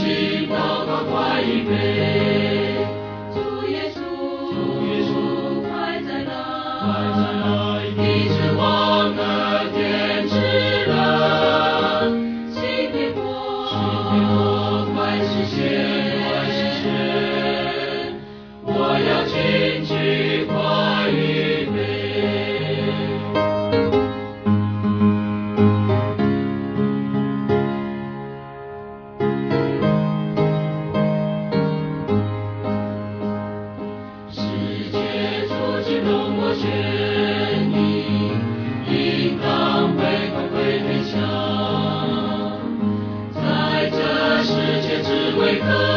心祷告快预备。 主耶稣，快再来， 医治我们天之人， 欺骗我， 快实现，我要进去快预备。世界处境容我权益，应当被光辉推墙，在这世界只为可